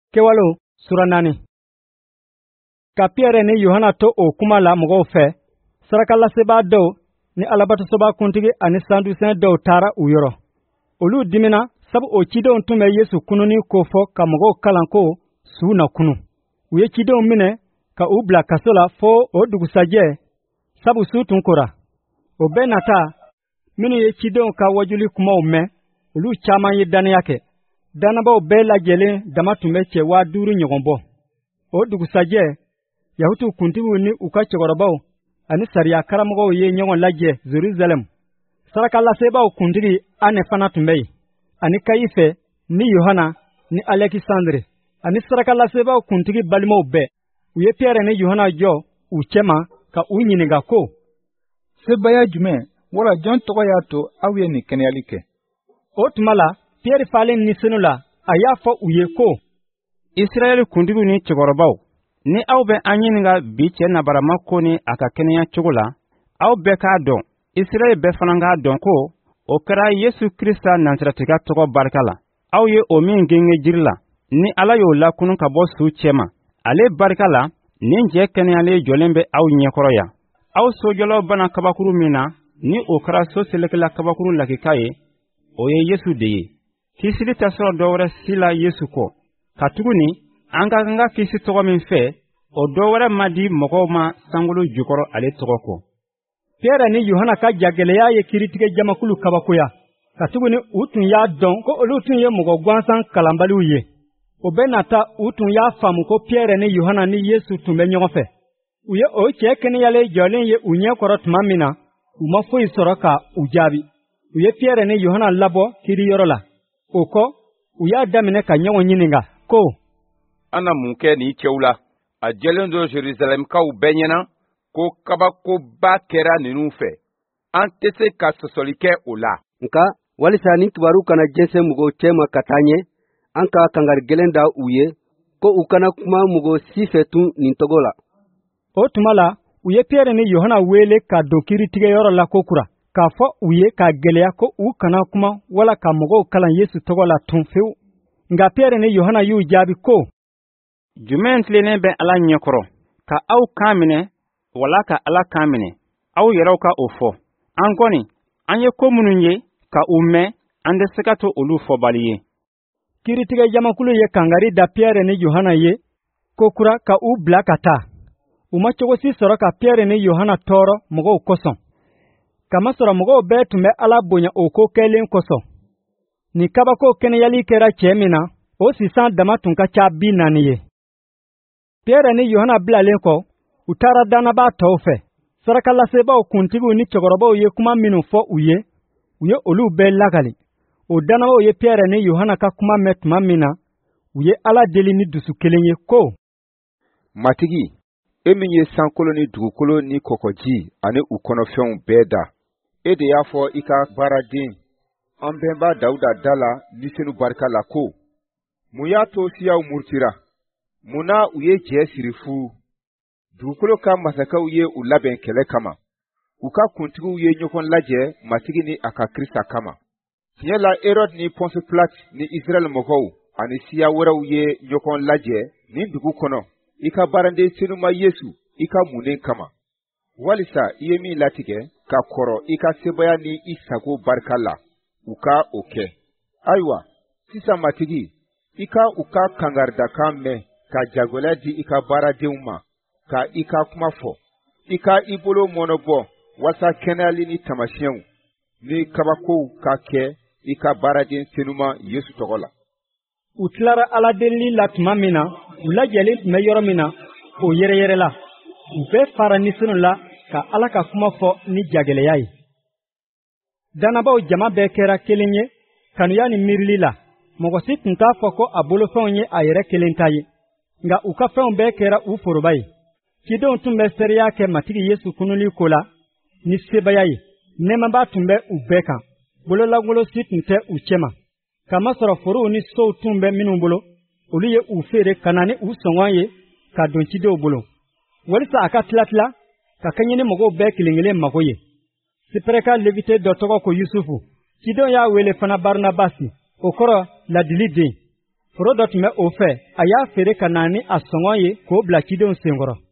Kewalo suranani. Ka Pierre ni Yohana to o kuma la mɔgɔw fɛ, sarakallaseba dɔw ni alabatosoba kuntigi ani sandusen dɔw taara u yɔrɔ. Olu dimina sabu o cidenw tun bɛ Yesu kununi ko fɔ ka mɔgɔw kalan ko su na kunu. U ye cidenw minɛ ka u bila kaso la fo o dugusajɛ sabu su tun kora. O bɛɛ nata minnu ye cidenw ka wajuli kumaw mɛn, olu caman ye daniya kɛ. Danabaw bɛɛ lajɛlen dama tun bɛ cɛ 5,000 ɲɔgɔn bɔ. O dugusajɛ, Yahutu kuntigiw ni u ka cɛkɔrɔbaw ani sariya karamɔgɔw ye ɲɔgɔn lajɛ Jerusalem. Sarakalasebaaw kuntigi Ane fana tun bɛ yen, ani Kayife ni Yohana ni Alekisandre, ani sarakalasebaaw kuntigi balimaw bɛɛ. U ye Pierre ni Yohana jɔ u cɛma ka u ɲininka ko, sebaya jumɛn wala jɔn tɔgɔ y'a to aw ye nin kɛnɛyali kɛ? O tuma la, Pierre falen ni senu la, a y'a fɔ u ye ko, Israɛl kuntigiw ni cɛkɔrɔbaw, ni aw bɛ an ɲininka bi cɛ nabarama ko ni a ka kɛnɛya cogo la, aw bɛɛ k'a dɔn, Israɛl bɛɛ fana k'a dɔn ko, o kɛra Yesu Krista nansaratiga tɔgɔ barika la. Aw ye o min genge jiri la, ni Ala y'o lakunu ka bɔ su cɛma. Ale barika la, nin cɛ kɛnɛyalen jɔlen bɛ aw ɲɛkɔrɔ yan. Aw sojɔlaw bana kabakuru min na, ni o kɛra so selekela kabakuru lakika ye, o ye Yesu de ye. Kisili tɛ sɔrɔ dɔwɛrɛ si la Yesu kɔ. Katuguni, an ka kan ka kisi tɔgɔ min fɛ, o dɔwɛrɛ ma di mɔgɔw ma sankolo jukɔrɔ ale tɔgɔ kɔ. Pierre ni Yohana ka jagɛlɛya ye kiritigɛ jamakulu kabakoya. Katuguni u tun y'a dɔn ko olu tun ye mɔgɔ gansan kalanbaliw ye. O bɛ nata u tun y'a faamu ko Pierre ni Yohana ni Yesu tun bɛ ɲɔgɔn fɛ. U ye o cɛ kɛnɛyalen jɔlen ye u ɲɛkɔrɔ tuma min na, u ma foyi sɔrɔ ka u jaabi. U ye Pierre ni Yohana labɔ kiriyɔrɔ la. O kɔ, u y'a daminɛ ka ɲɔgɔn ɲininka ko, an na mun kɛ nin cɛw la? A jɛlen don Jerusalemkaw bɛɛ ɲɛna ko kabakoba kɛra ninnu fɛ. An tɛ se ka sɔsɔli kɛ o la. Nka walisa ni kibaru kana jɛnsɛn mɔgɔw cɛma ka taa ɲɛ, an ka kangari gɛlɛn da u ye ko u kana kuma mɔgɔ si fɛ tun nin tɔgɔ la. O tuma la, u ye Pierre ni Yohana wele ka don kiritigɛyɔrɔ la kokura, k'a fɔ u ye ka gɛlɛya ko u kana kuma wala ka mɔgɔw kalan Yesu tɔgɔ la tun fewu. Nka Pierre ni Yohana y'u jaabi ko, jumɛn tilennen bɛ Ala ɲɛkɔrɔ, ka aw kan minɛ wala ka Ala kan minɛ, aw yɛrɛw ka o fɔ. An kɔni, an ye ko minnu ye ka u mɛn, an tɛ se ka to olu fɔbali ye. Kiritigɛ jamakulu ye kangari da Pierre ni Yohana ye, kokura ka u bila ka taa. U ma cogo si sɔrɔ ka Pierre ni Yohana tɔɔrɔ mɔgɔw kosɔn. Kamasɔrɔ mɔgɔw bɛɛ tun bɛ Ala bonya o ko kɛlen kosɔn. Ni kabako kɛnɛyali kɛra cɛ min na, o sisan dama tun ka ca 40 ye. Pierre ni Yohana bilalen kɔ, u taara danaba tɔw fɛ. Sarakalasebaaw kuntigiw ni cɛkɔrɔbaw ye kuma minnu fɔ u ye olu bɛɛ lagali. O danabaw ye Pierre ni Yohana ka kuma mɛn tuma min na, u ye Ala deli ni dusu kelen ye ko, Matigi, e min ye sankolo ni dugukolo ni kɔkɔji ani u kɔnɔfɛnw bɛɛ da, e de y'a fɔ i ka baaraden, an bɛnba Dawuda da la ni senu barika la ko, mun y'a to siyaw murutira, mun na u ye jɛ siri fu, dugukolo ka masakɛw ye u labɛn kɛlɛ kama, u ka kuntigiw ye ɲɔgɔn lajɛ matigi ni a ka Krista kama. Tiɲɛ la Herod ni Ponce Pilate ni Israɛl mɔgɔw ani siya wɛrɛw ye ɲɔgɔn lajɛ nin dugu kɔnɔ, i ka baaranden senuma Yesu i ka munnen kama. Walisa i ye min latigɛ ka kɔrɔ i ka sebaya ni i sago barika la, u ka o kɛ. Ayiwa, sisan matigi, i ka u ka kangaridakan mɛn ka jagwɛlɛ di i ka baaradenw ma, ka i ka kuma fɔ, i ka i bolo mɔnɔbɔ walasa kɛnɛyali ni tamasiyɛnw ni kabakow ka kɛ i ka baaraden senuma Yesu tɔgɔ la. U tilara Ala delili la tuma min na, u lajɛlen tun bɛ yɔrɔ min na, o yɛrɛyɛrɛ la. U bɛɛ fara ni senu la ka Ala ka kuma fɔ ni jagɛlɛya ye. Danabaw jama bɛɛ kɛra kelen ye, kanuya ni miirili la. Mɔgɔ si tun t'a fɔ ko a bolofɛnw ye a yɛrɛ kelen ta ye. Nka u ka fɛnw bɛɛ kɛra u foroba ye. Cidenw tun bɛ seereya kɛ matigi Yesu kunuli ko la ni sebaya ye. Nɛɛmaba tun bɛ u bɛɛ kan. Bololangolo si tun tɛ u cɛma. Kamasɔrɔ forow ni sow tun bɛ minnu bolo, olu ye u feere ka na ni u sɔngɔn ye ka don cidenw bolo. Walisa a ka tila ka kɛɲɛ ni mɔgɔw bɛɛ kelen kelen mago ye. Siprɛka levite dɔ tɔgɔ ko Yusufu. Cidenw y'a wele fana Baranabasi, o kɔrɔ ladili den. foro dɔ tun bɛ o fɛ a y'a feere ka na ni a sɔngɔ ye k'o bila cidenw senkɔrɔ